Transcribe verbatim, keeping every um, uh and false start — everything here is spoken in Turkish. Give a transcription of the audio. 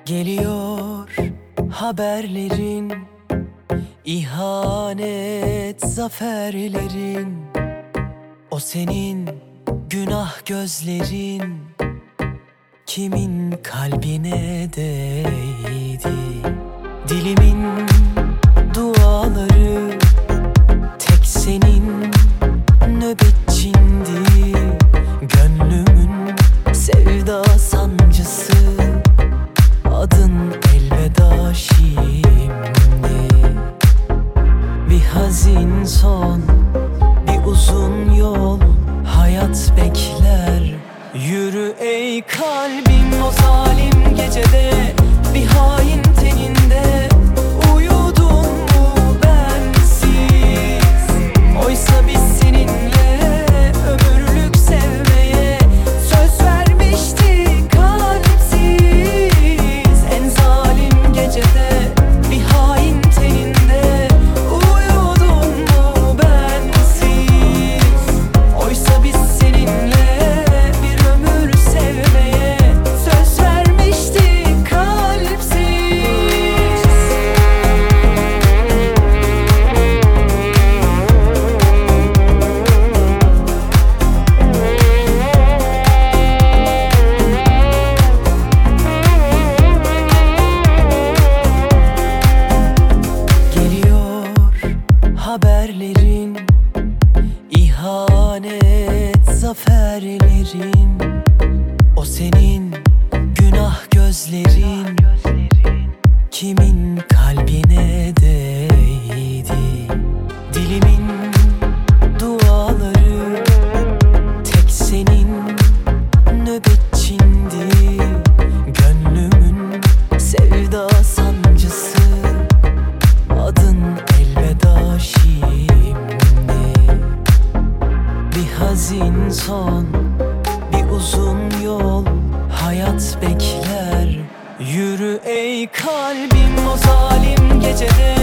Geliyor haberlerin, ihanet zaferlerin. O senin günah gözlerin, kimin kalbine değdi? Dilimin duaları tek senin nöbetçindi. Gönlümün sevda sancısı, adın elveda şimdi. Bir hazin son, bir uzun yol, hayat bekler. Yürü ey kalbim o zalim gecede, bir hain teninde. Uyudun mu bensiz? Oysa biz seninle ömürlük sevmeye söz vermiştik kalpsiz. En zalim gecede, bir hain teninde. Uyudun mu bensiz? Oysa biz seninle bir ömür sevmeye söz vermiştik kalpsiz. Geliyor haberlerin, ihanet zaferlerin. O senin günah gözlerin, kimin kalbine değdi? Dilimin duaları tek senin nöbetçindi. Gönlümün sevda sancısı, adın elveda şimdi. Bir hazin son, bir uzun yol, hayat bekler. Yürü ey kalbim o zalim gecede,